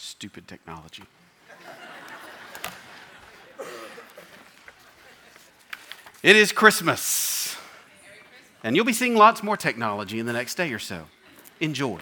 Stupid technology. It is Christmas. And you'll be seeing lots more technology in the next day or so. Enjoy.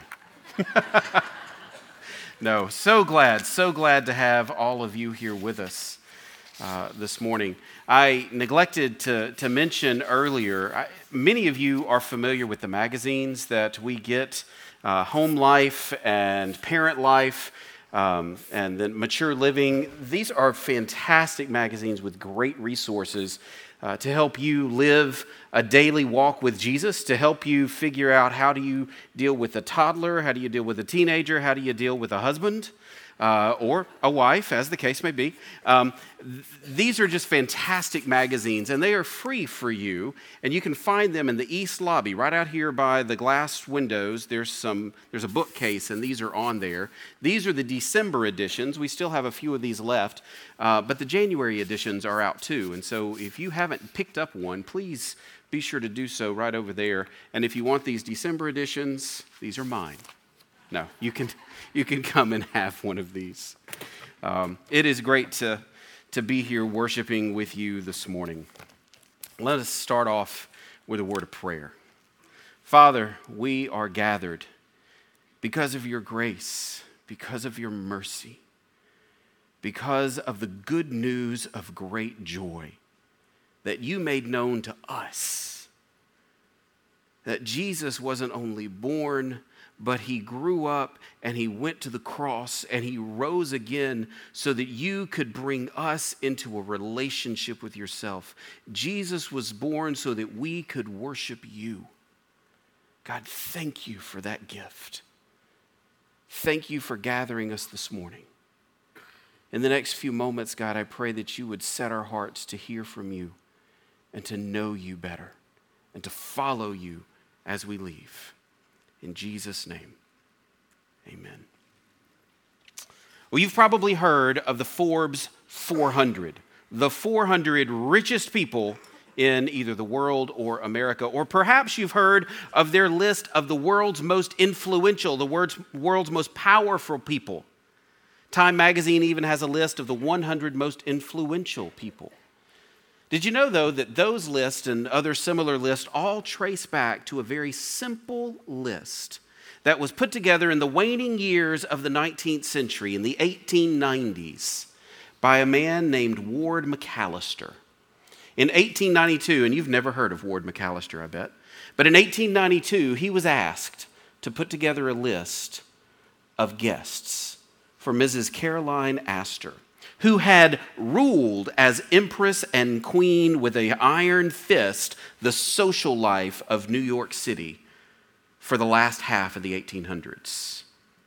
No, so glad to have all of you here with us this morning. I neglected to mention earlier, many of you are familiar with the magazines that we get, Home Life and Parent Life, and then Mature Living. These are fantastic magazines with great resources to help you live a daily walk with Jesus, to help you figure out how do you deal with a toddler, how do you deal with a teenager, how do you deal with a husband or a wife, as the case may be. These are just fantastic magazines, and they are free for you, and you can find them in the East Lobby, right out here by the glass windows. There's a bookcase, and these are on there. These are the December editions. We still have a few of these left, but the January editions are out too, and so if you haven't picked up one, please be sure to do so right over there. And if you want these December editions, these are mine. No, you can come and have one of these. It is great to be here worshiping with you this morning. Let us start off with a word of prayer. Father, we are gathered because of your grace, because of your mercy, because of the good news of great joy that you made known to us. That Jesus wasn't only born, but he grew up and he went to the cross and he rose again so that you could bring us into a relationship with yourself. Jesus was born so that we could worship you. God, thank you for that gift. Thank you for gathering us this morning. In the next few moments, God, I pray that you would set our hearts to hear from you and to know you better and to follow you as we leave. In Jesus' name, amen. Well, you've probably heard of the Forbes 400, the 400 richest people in either the world or America, or perhaps you've heard of their list of the world's most influential, the world's most powerful people. Time magazine even has a list of the 100 most influential people. Did you know, though, that those lists and other similar lists all trace back to a very simple list that was put together in the waning years of the 19th century, in the 1890s, by a man named Ward McAllister. In 1892, and you've never heard of Ward McAllister, I bet, but in 1892, he was asked to put together a list of guests for Mrs. Caroline Astor, who had ruled as empress and queen with an iron fist the social life of New York City for the last half of the 1800s.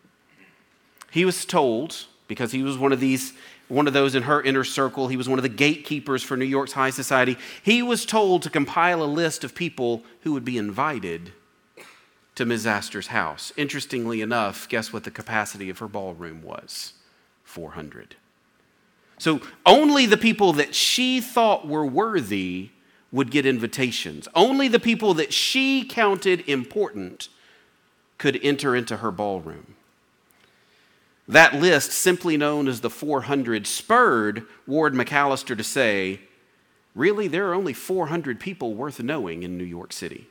He was told, because he was one of those in her inner circle, he was one of the gatekeepers for New York's high society, he was told to compile a list of people who would be invited to Ms. Astor's house. Interestingly enough, guess what the capacity of her ballroom was? 400. So only the people that she thought were worthy would get invitations. Only the people that she counted important could enter into her ballroom. That list, simply known as the 400, spurred Ward McAllister to say, really, there are only 400 people worth knowing in New York City.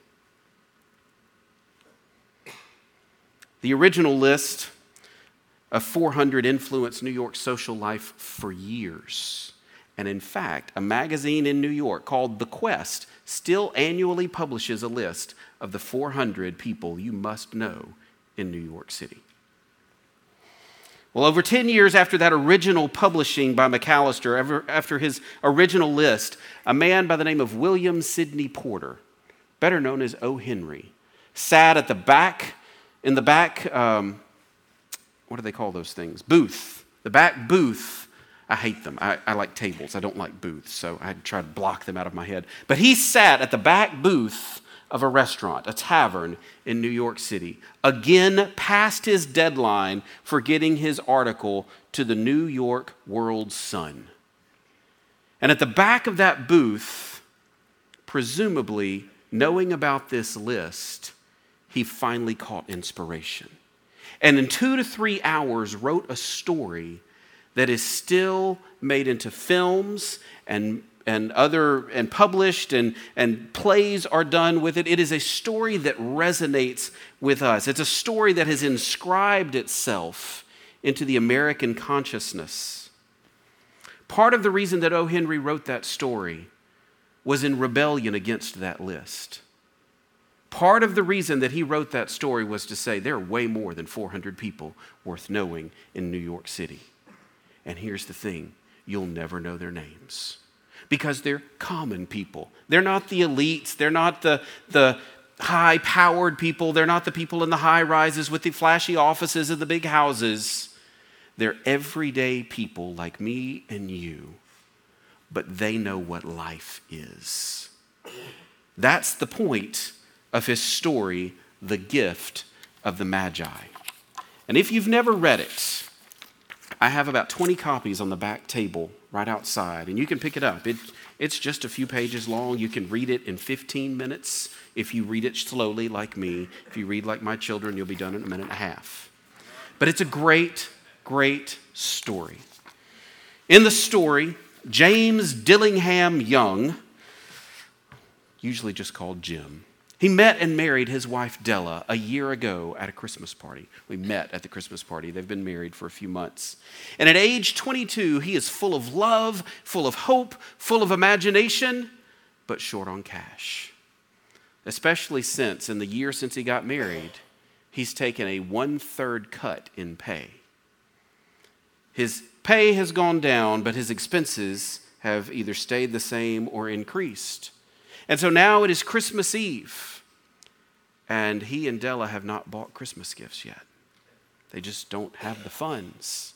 The original list of 400 influenced New York's social life for years. And in fact, a magazine in New York called The Quest still annually publishes a list of the 400 people you must know in New York City. Well, over 10 years after that original publishing by McAllister, after his original list, a man by the name of William Sidney Porter, better known as O. Henry, sat at the back, what do they call those things? Booth. The back booth. I hate them. I like tables. I don't like booths, so I try to block them out of my head. But he sat at the back booth of a restaurant, a tavern in New York City, again past his deadline for getting his article to the New York World Sun. And at the back of that booth, presumably knowing about this list, he finally caught inspiration. and in 2 to 3 hours wrote a story that is still made into films and published, and plays are done with it. It is a story that resonates with us. It's a story that has inscribed itself into the American consciousness. Part of the reason that O. Henry wrote that story was in rebellion against that list. Part of the reason that he wrote that story was to say there are way more than 400 people worth knowing in New York City. And here's the thing, you'll never know their names because they're common people. They're not the elites. They're not the high-powered people. They're not the people in the high rises with the flashy offices and the big houses. They're everyday people like me and you, but they know what life is. That's the point of his story, The Gift of the Magi. And if you've never read it, I have about 20 copies on the back table right outside, and you can pick it up. It's just a few pages long. You can read it in 15 minutes if you read it slowly like me. If you read like my children, you'll be done in a minute and a half. But it's a great, great story. In the story, James Dillingham Young, usually just called Jim, he met and married his wife Della a year ago at a Christmas party. We met at the Christmas party. They've been married for a few months. And at age 22, he is full of love, full of hope, full of imagination, but short on cash. Especially since, in the year since he got married, he's taken a 1/3 cut in pay. His pay has gone down, but his expenses have either stayed the same or increased. And so now it is Christmas Eve, and he and Della have not bought Christmas gifts yet. They just don't have the funds.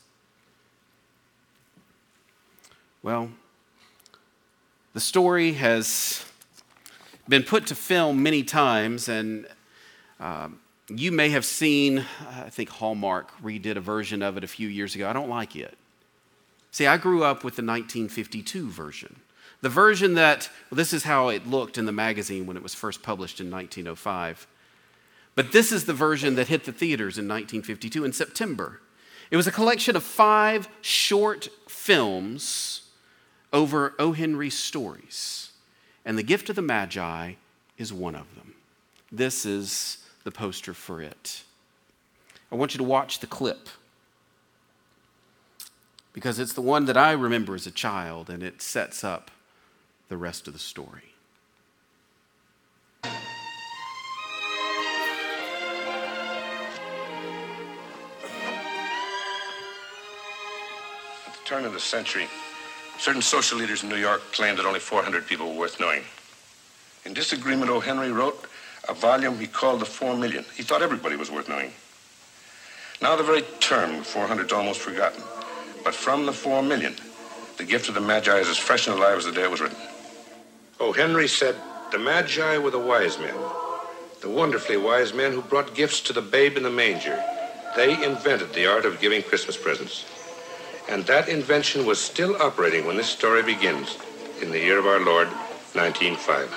Well, the story has been put to film many times, and you may have seen, I think Hallmark redid a version of it a few years ago. I don't like it. See, I grew up with the 1952 version. The version that, well, this is how it looked in the magazine when it was first published in 1905. But this is the version that hit the theaters in 1952 in September. It was a collection of 5 short films over O. Henry's stories. And The Gift of the Magi is one of them. This is the poster for it. I want you to watch the clip, because it's the one that I remember as a child, and it sets up the rest of the story. At the turn of the century, certain social leaders in New York claimed that only 400 people were worth knowing. In disagreement, O. Henry wrote a volume he called The 4 Million. He thought everybody was worth knowing. Now the very term 400 is almost forgotten. But from the 4 million, The Gift of the Magi is as fresh and alive as the day it was written. O. Henry said, the Magi were the wise men, the wonderfully wise men who brought gifts to the babe in the manger. They invented the art of giving Christmas presents. And that invention was still operating when this story begins, in the year of our Lord, 1905.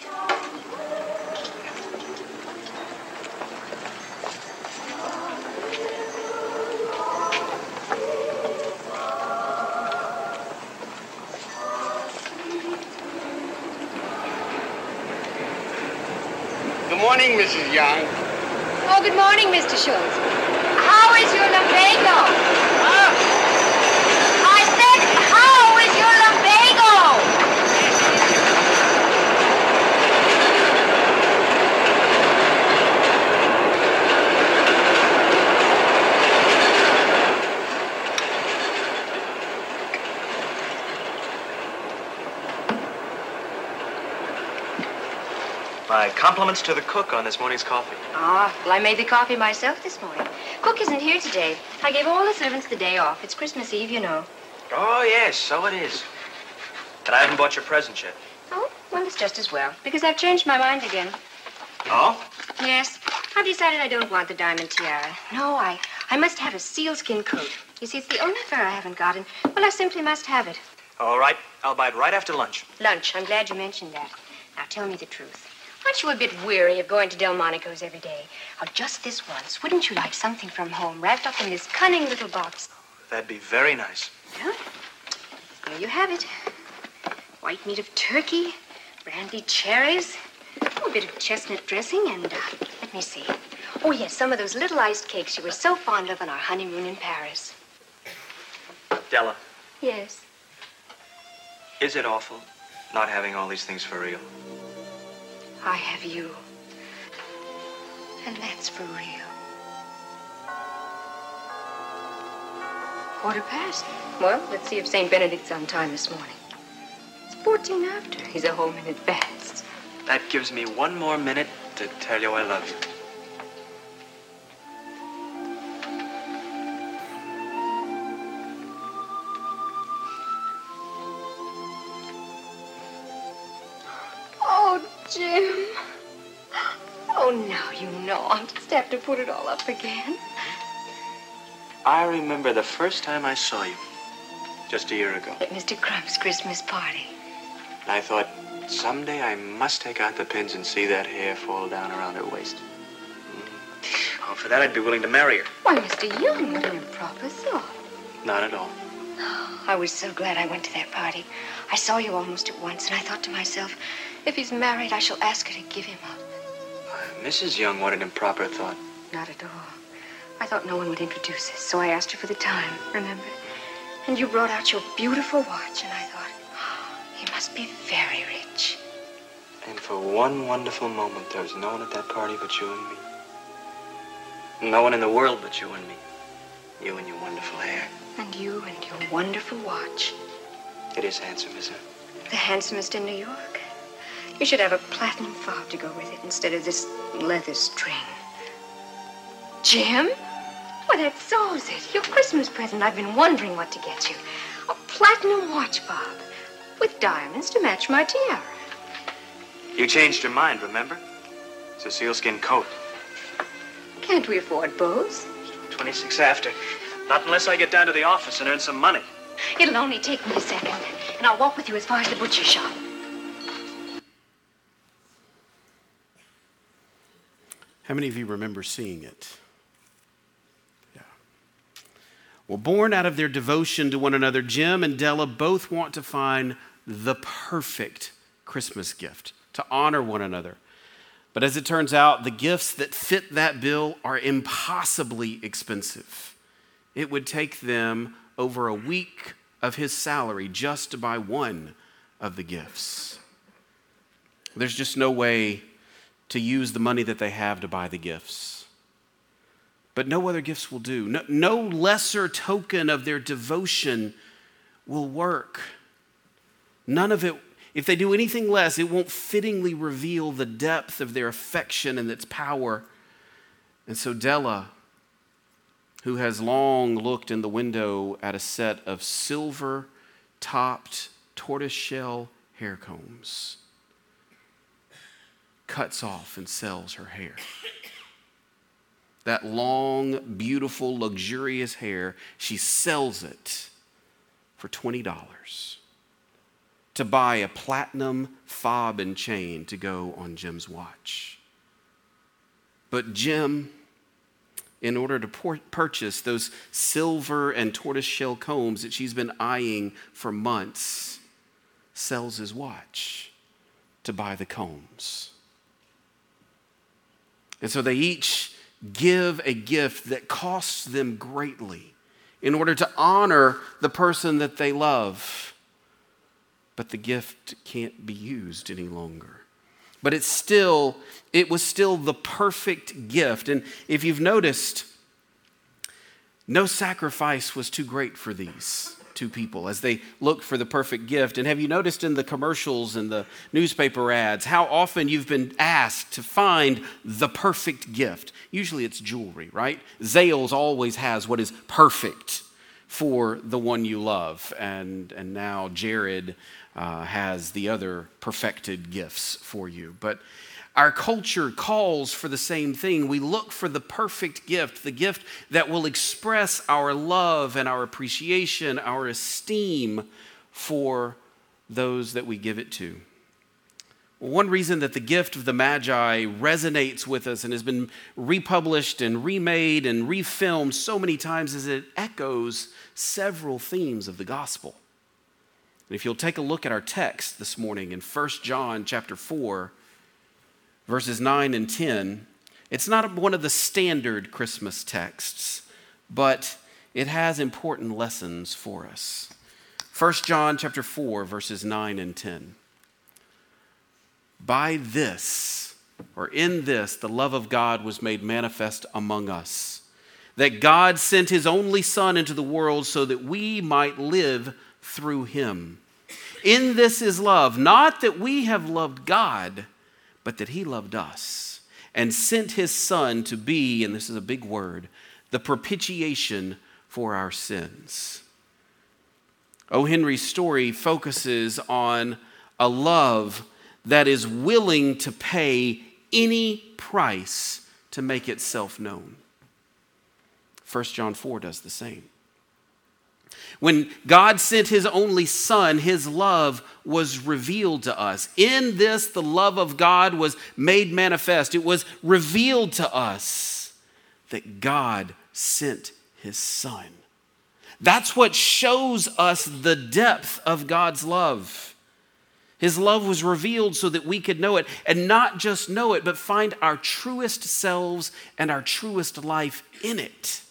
Good morning, Mrs. Young. Oh, good morning, Mr. Schultz. How is your lumbago? I said, how is your lumbago? My compliments to the cook on this morning's coffee. Ah, well, I made the coffee myself this morning. Cook isn't here today. I gave all the servants the day off. It's Christmas Eve, you know. Oh, yes, so it is. And I haven't bought your present yet. Oh, well, it's just as well, because I've changed my mind again. Oh? Yes, I've decided I don't want the diamond tiara. No, I must have a sealskin coat. You see, it's the only fur I haven't got, and, well, I simply must have it. All right, I'll buy it right after lunch. Lunch, I'm glad you mentioned that. Now, tell me the truth. Aren't you a bit weary of going to Delmonico's every day? Oh, just this once, wouldn't you like something from home wrapped up in this cunning little box? That'd be very nice. Well, there you have it. White meat of turkey, brandy cherries, a bit of chestnut dressing, and, let me see. Oh, yes, some of those little iced cakes you were so fond of on our honeymoon in Paris. Della, Yes. is it awful not having all these things for real? I have you. And that's for real. 1:15. Well, let's see if St. Benedict's on time this morning. It's 14 after. He's a whole minute fast. That gives me one more minute to tell you I love you. Oh, Jim. Oh, now you know. I'll just have to put it all up again. I remember the first time I saw you, just a year ago. At Mr. Crump's Christmas party. And I thought, someday I must take out the pins and see that hair fall down around her waist. Oh, for that I'd be willing to marry her. Why, Mr. Young, what an improper thought. Not at all. I was so glad I went to that party. I saw you almost at once, and I thought to myself, if he's married, I shall ask her to give him up. Mrs. Young, what an improper thought. Not at all. I thought no one would introduce us, so I asked her for the time, remember? And you brought out your beautiful watch, and I thought, he must be very rich. And for one wonderful moment, there was no one at that party but you and me. No one in the world but you and me. You and your wonderful hair. And you and your wonderful watch. It is handsome, isn't it? The handsomest in New York. You should have a platinum fob to go with it instead of this leather string. Jim? Well, that solves it. Your Christmas present. I've been wondering what to get you. A platinum watch fob with diamonds to match my tiara. You changed your mind, remember? It's a sealskin coat. Can't we afford bows? 26 after. Not unless I get down to the office and earn some money. It'll only take me a second, and I'll walk with you as far as the butcher shop. How many of you remember seeing it? Yeah. Well, born out of their devotion to one another, Jim and Della both want to find the perfect Christmas gift to honor one another. But as it turns out, the gifts that fit that bill are impossibly expensive. It would take them over a week of his salary just to buy one of the gifts. There's just no way to use the money that they have to buy the gifts. But no other gifts will do. No lesser token of their devotion will work. None of it. If they do anything less, it won't fittingly reveal the depth of their affection and its power. And so Della, who has long looked in the window at a set of silver-topped tortoiseshell hair combs, cuts off and sells her hair. That long, beautiful, luxurious hair, she sells it for $20 to buy a platinum fob and chain to go on Jim's watch. But Jim, in order to purchase those silver and tortoiseshell combs that she's been eyeing for months, sells his watch to buy the combs. And so they each give a gift that costs them greatly in order to honor the person that they love. But the gift can't be used any longer. But it was still the perfect gift. And if you've noticed, no sacrifice was too great for these two people as they looked for the perfect gift. And have you noticed in the commercials and the newspaper ads how often you've been asked to find the perfect gift? Usually it's jewelry, right? Zales always has what is perfect for the one you love. And now Jared has the other perfected gifts for you. But our culture calls for the same thing. We look for the perfect gift, the gift that will express our love and our appreciation, our esteem for those that we give it to. One reason that the gift of the Magi resonates with us and has been republished and remade and refilmed so many times is it echoes several themes of the gospel. And if you'll take a look at our text this morning in 1 John chapter 4, verses 9 and 10, it's not one of the standard Christmas texts, but it has important lessons for us. 1 John chapter 4, verses 9 and 10. By this, or in this, the love of God was made manifest among us, that God sent his only Son into the world so that we might live through him. In this is love, not that we have loved God, but that he loved us and sent his Son to be, and this is a big word, the propitiation for our sins. O. Henry's story focuses on a love that is willing to pay any price to make itself known. 1 John 4 does the same. When God sent his only Son, his love was revealed to us. In this, the love of God was made manifest. It was revealed to us that God sent his Son. That's what shows us the depth of God's love. His love was revealed so that we could know it, and not just know it, but find our truest selves and our truest life in it.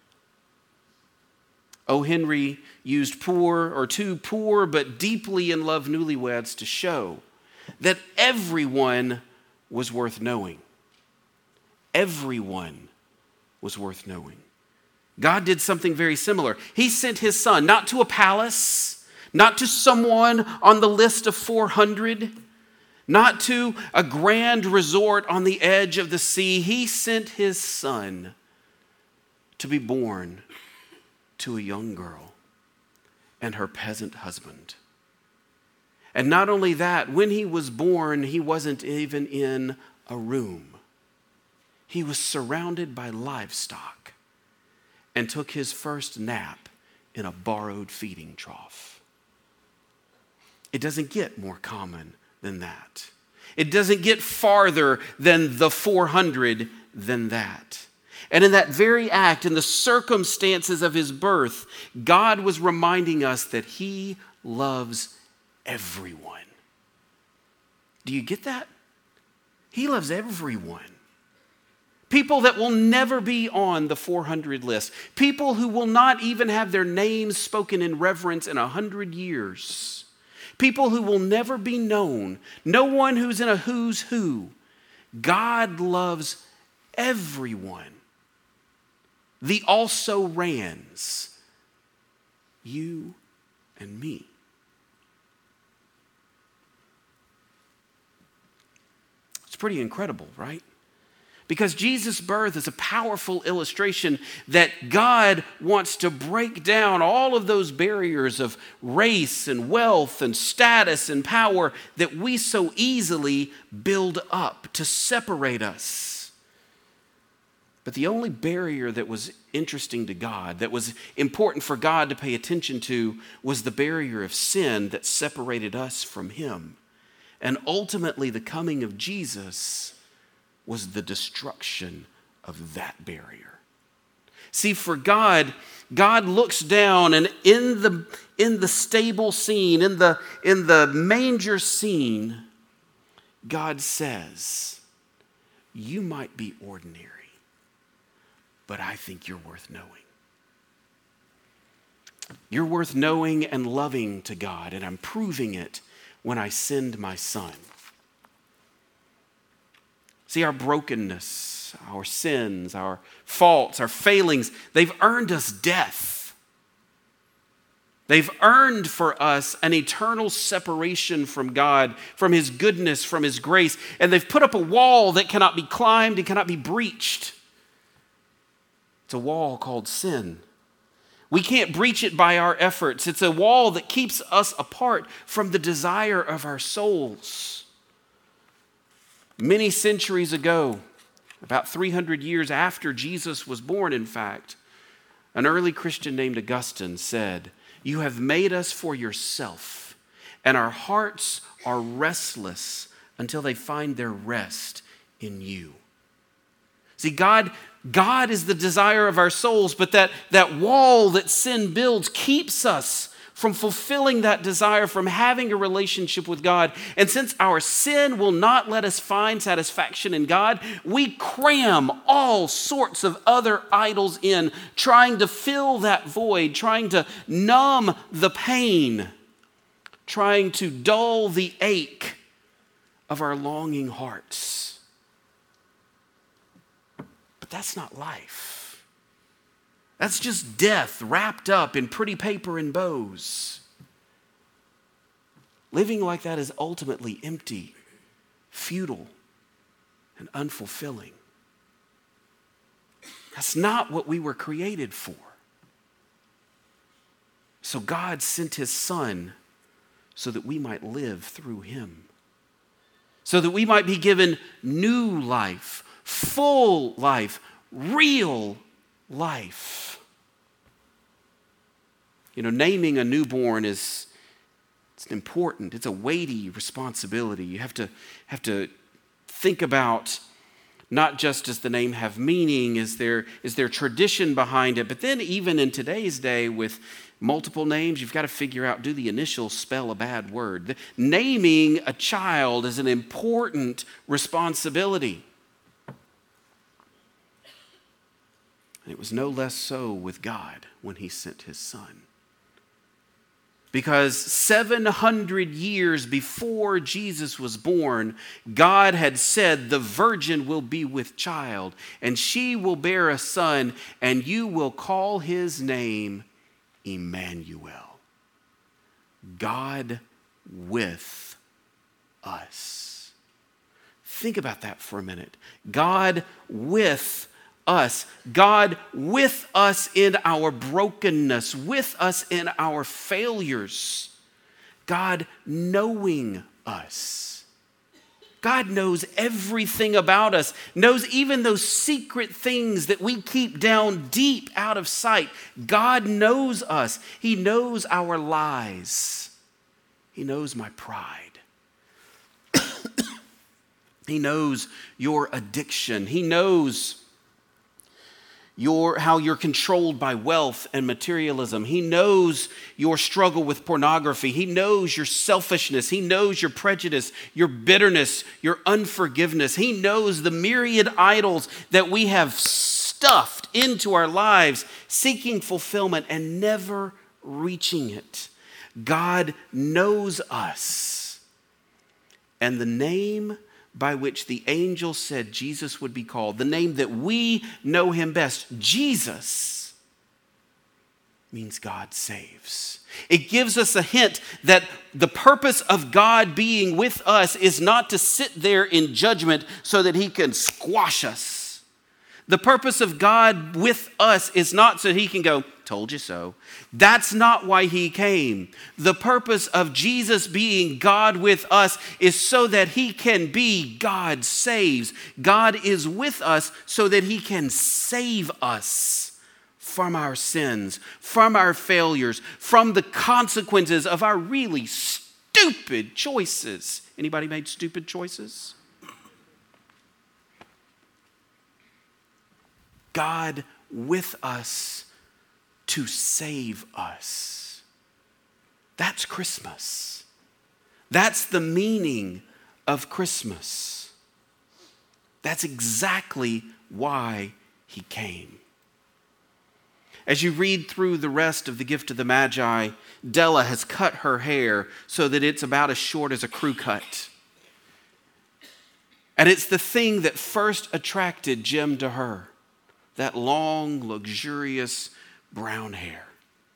O. Henry used two poor but deeply in love newlyweds to show that everyone was worth knowing. Everyone was worth knowing. God did something very similar. He sent his Son, not to a palace, not to someone on the list of 400, not to a grand resort on the edge of the sea. He sent his Son to be born to a young girl and her peasant husband. And not only that, when he was born, he wasn't even in a room. He was surrounded by livestock and took his first nap in a borrowed feeding trough. It doesn't get more common than that. It doesn't get farther than the 400 than that. And in that very act, in the circumstances of his birth, God was reminding us that he loves everyone. Do you get that? He loves everyone. People that will never be on the 400 list. People who will not even have their names spoken in reverence in 100 years. People who will never be known. No one who's in a who's who. God loves everyone. The also-rans. You and me. It's pretty incredible, right? Because Jesus' birth is a powerful illustration that God wants to break down all of those barriers of race and wealth and status and power that we so easily build up to separate us. But the only barrier that was interesting to God, that was important for God to pay attention to, was the barrier of sin that separated us from him. And ultimately, the coming of Jesus was the destruction of that barrier. See, for God looks down, and in the stable scene, in the manger scene, God says, you might be ordinary, but I think you're worth knowing. You're worth knowing and loving to God, and I'm proving it when I send my Son. See, our brokenness, our sins, our faults, our failings, they've earned us death. They've earned for us an eternal separation from God, from his goodness, from his grace. And they've put up a wall that cannot be climbed and cannot be breached. It's a wall called sin. We can't breach it by our efforts. It's a wall that keeps us apart from the desire of our souls. Many centuries ago, about 300 years after Jesus was born, in fact, an early Christian named Augustine said, "You have made us for yourself, and our hearts are restless until they find their rest in you. See, God is the desire of our souls, but that wall that sin builds keeps us from fulfilling that desire, from having a relationship with God. And since our sin will not let us find satisfaction in God, we cram all sorts of other idols in, trying to fill that void, trying to numb the pain, trying to dull the ache of our longing hearts. But that's not life. That's just death wrapped up in pretty paper and bows. Living like that is ultimately empty, futile, and unfulfilling. That's not what we were created for. So God sent his Son so that we might live through him, so that we might be given new life, full life, real life. You know, naming a newborn it's important. It's a weighty responsibility. You have to think about not just does the name have meaning, is there tradition behind it, but then even in today's day with multiple names, you've got to figure out, do the initials spell a bad word? Naming a child is an important responsibility. And it was no less so with God when he sent his Son. Because 700 years before Jesus was born, God had said, the virgin will be with child, and she will bear a son, and you will call his name Emmanuel. God with us. Think about that for a minute. God with us. God with us in our brokenness, with us in our failures. God knowing us. God knows everything about us, knows even those secret things that we keep down deep out of sight. God knows us. He knows our lies. He knows my pride. He knows your addiction. He knows how you're controlled by wealth and materialism. He knows your struggle with pornography. He knows your selfishness. He knows your prejudice, your bitterness, your unforgiveness. He knows the myriad idols that we have stuffed into our lives, seeking fulfillment and never reaching it. God knows us. And the name by which the angel said Jesus would be called, the name that we know him best, Jesus, means God saves. It gives us a hint that the purpose of God being with us is not to sit there in judgment so that he can squash us. The purpose of God with us is not so he can go, told you so. That's not why he came. The purpose of Jesus being God with us is so that he can be God saves. God is with us so that he can save us from our sins, from our failures, from the consequences of our really stupid choices. Anybody made stupid choices? God with us to save us. That's Christmas. That's the meaning of Christmas. That's exactly why he came. As you read through the rest of the Gift of the Magi, Della has cut her hair so that it's about as short as a crew cut. And it's the thing that first attracted Jim to her. That long, luxurious brown hair.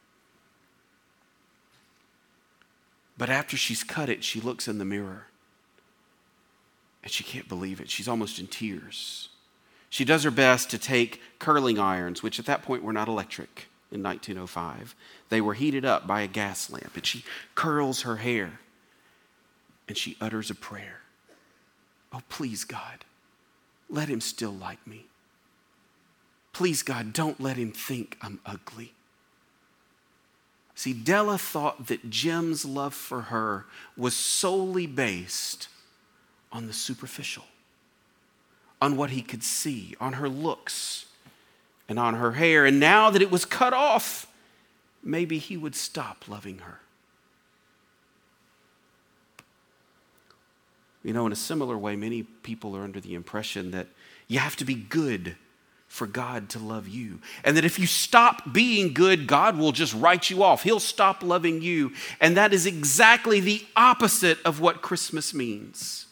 But after she's cut it, she looks in the mirror and she can't believe it. She's almost in tears. She does her best to take curling irons, which at that point were not electric in 1905. They were heated up by a gas lamp, and she curls her hair and she utters a prayer. Oh, please, God, let him still like me. Please, God, don't let him think I'm ugly. See, Della thought that Jim's love for her was solely based on the superficial, on what he could see, on her looks, and on her hair. And now that it was cut off, maybe he would stop loving her. You know, in a similar way, many people are under the impression that you have to be good for God to love you. And that if you stop being good, God will just write you off. He'll stop loving you. And that is exactly the opposite of what Christmas means.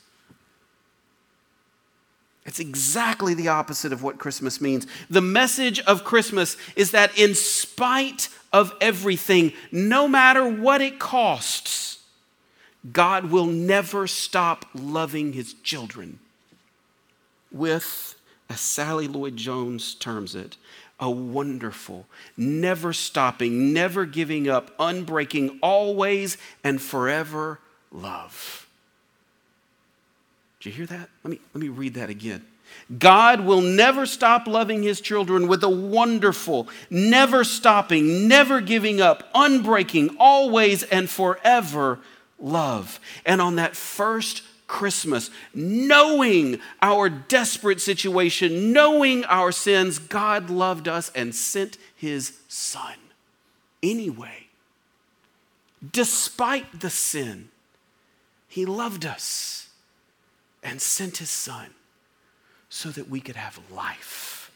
It's exactly the opposite of what Christmas means. The message of Christmas is that in spite of everything, no matter what it costs, God will never stop loving his children with, as Sally Lloyd-Jones terms it, a wonderful, never stopping, never giving up, unbreaking, always and forever love. Did you hear that? Let me read that again. God will never stop loving his children with a wonderful, never stopping, never giving up, unbreaking, always and forever love. And on that first Christmas, knowing our desperate situation, knowing our sins, God loved us and sent his Son. Anyway, despite the sin, he loved us and sent his Son so that we could have life,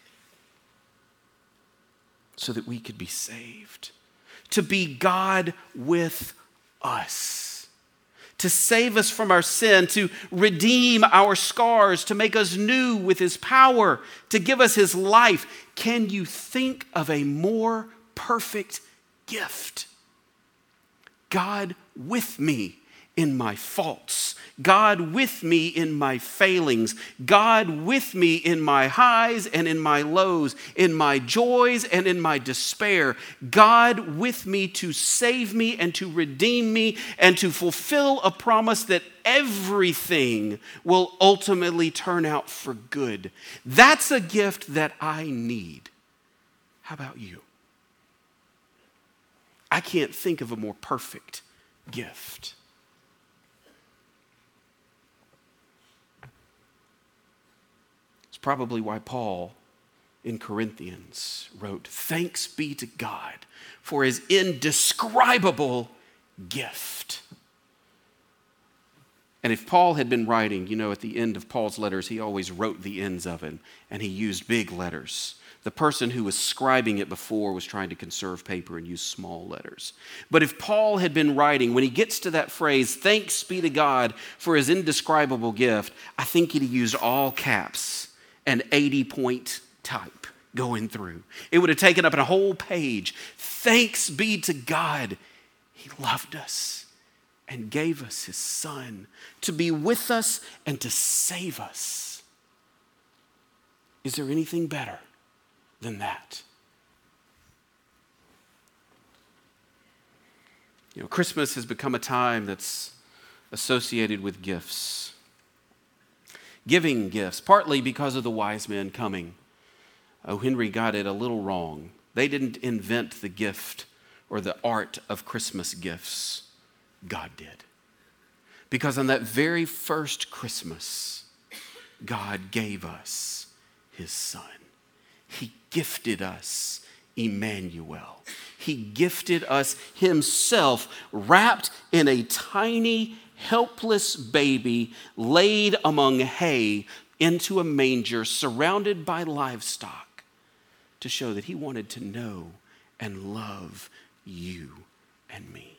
so that we could be saved, to be God with us, to save us from our sin, to redeem our scars, to make us new with his power, to give us his life. Can you think of a more perfect gift? God with me in my faults, God with me in my failings, God with me in my highs and in my lows, in my joys and in my despair, God with me to save me and to redeem me and to fulfill a promise that everything will ultimately turn out for good. That's a gift that I need. How about you? I can't think of a more perfect gift. Probably why Paul in Corinthians wrote, "Thanks be to God for his indescribable gift." And if Paul had been writing, you know, at the end of Paul's letters, he always wrote the ends of it, and he used big letters. The person who was scribing it before was trying to conserve paper and use small letters. But if Paul had been writing, when he gets to that phrase, "Thanks be to God for his indescribable gift," I think he'd use all caps and 80-point type going through. It would have taken up a whole page. Thanks be to God. He loved us and gave us his Son to be with us and to save us. Is there anything better than that? You know, Christmas has become a time that's associated with gifts. Giving gifts, partly because of the wise men coming. O. Henry got it a little wrong. They didn't invent the gift or the art of Christmas gifts. God did. Because on that very first Christmas, God gave us his Son. He gifted us Emmanuel. He gifted us himself, wrapped in a tiny, helpless baby laid among hay into a manger surrounded by livestock to show that he wanted to know and love you and me.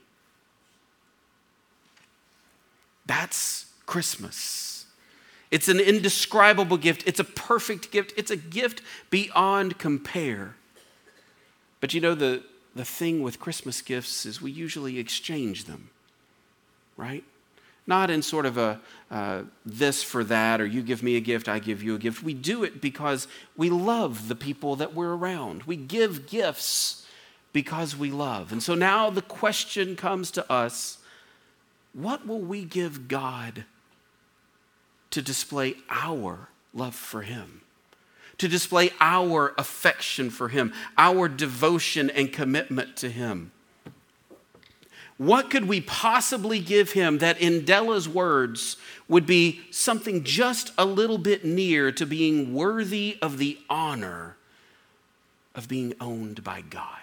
That's Christmas. It's an indescribable gift. It's a perfect gift. It's a gift beyond compare. But you know, the thing with Christmas gifts is we usually exchange them, right? Not in sort of a this for that, or you give me a gift, I give you a gift. We do it because we love the people that we're around. We give gifts because we love. And so now the question comes to us, what will we give God to display our love for him? To display our affection for him, our devotion and commitment to him? What could we possibly give him that, in Della's words, would be something just a little bit near to being worthy of the honor of being owned by God?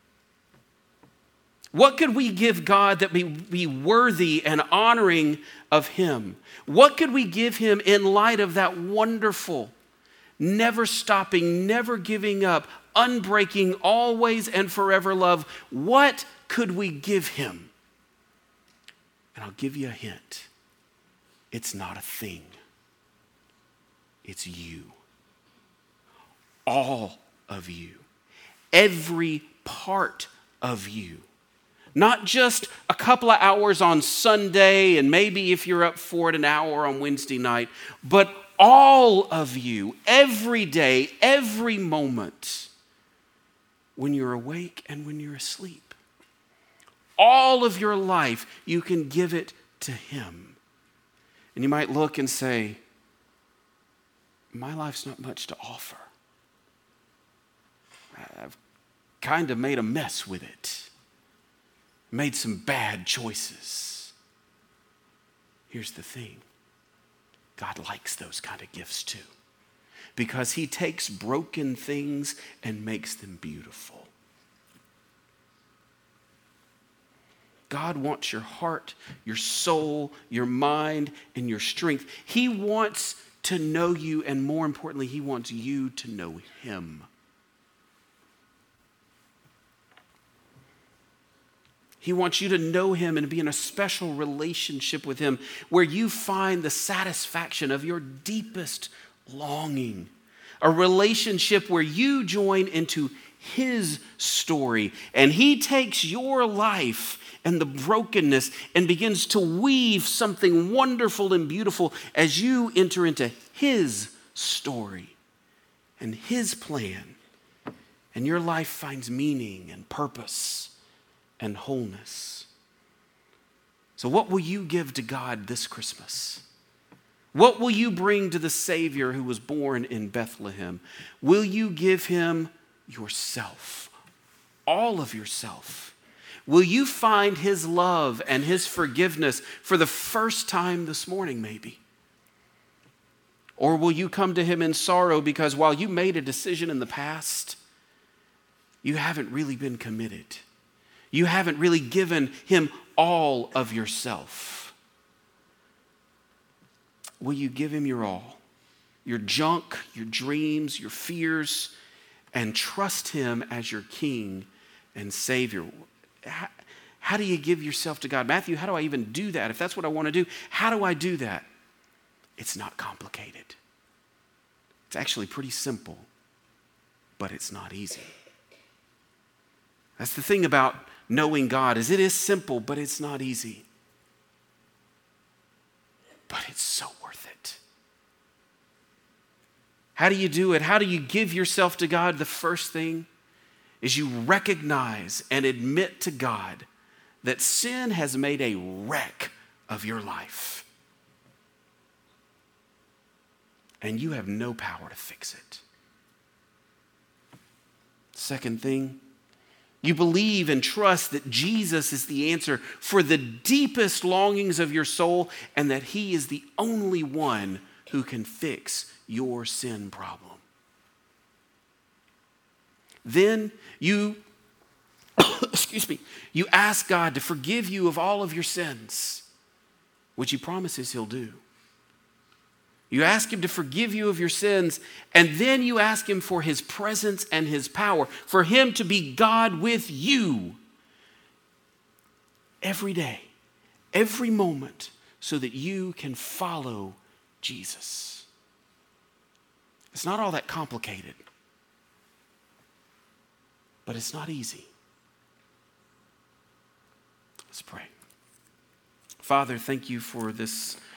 What could we give God that would be worthy and honoring of him? What could we give him in light of that wonderful, never stopping, never giving up, unbreaking, always and forever love? What could we give him? And I'll give you a hint. It's not a thing. It's you. All of you. Every part of you. Not just a couple of hours on Sunday, and maybe if you're up for it, an hour on Wednesday night, but all of you, every day, every moment, when you're awake and when you're asleep. All of your life, you can give it to him. And you might look and say, my life's not much to offer. I've kind of made a mess with it. Made some bad choices. Here's the thing. God likes those kind of gifts too. Because he takes broken things and makes them beautiful. God wants your heart, your soul, your mind, and your strength. He wants to know you, and more importantly, he wants you to know him. He wants you to know him and be in a special relationship with him where you find the satisfaction of your deepest longing. A relationship where you join into his story and he takes your life and the brokenness and begins to weave something wonderful and beautiful as you enter into his story and his plan. And your life finds meaning and purpose and wholeness. So what will you give to God this Christmas? What will you bring to the Savior who was born in Bethlehem? Will you give him yourself? All of yourself? Will you find his love and his forgiveness for the first time this morning maybe? Or will you come to him in sorrow because while you made a decision in the past, you haven't really been committed. You haven't really given him all of yourself. Will you give him your all? Your junk, your dreams, your fears, and trust him as your King and Savior? How do you give yourself to God? Matthew, how do I even do that? If that's what I want to do, how do I do that? It's not complicated. It's actually pretty simple, but it's not easy. That's the thing about knowing God, is it is simple, but it's not easy. But it's so worth it. How do you do it? How do you give yourself to God? The first thing is you recognize and admit to God that sin has made a wreck of your life. And you have no power to fix it. Second thing, you believe and trust that Jesus is the answer for the deepest longings of your soul and that he is the only one who can fix your sin problem. Then you, you ask God to forgive you of all of your sins, which he promises he'll do. You ask him to forgive you of your sins, and then you ask him for his presence and his power, for him to be God with you every day, every moment, so that you can follow Jesus. It's not all that complicated, but it's not easy. Let's pray. Father, thank you for this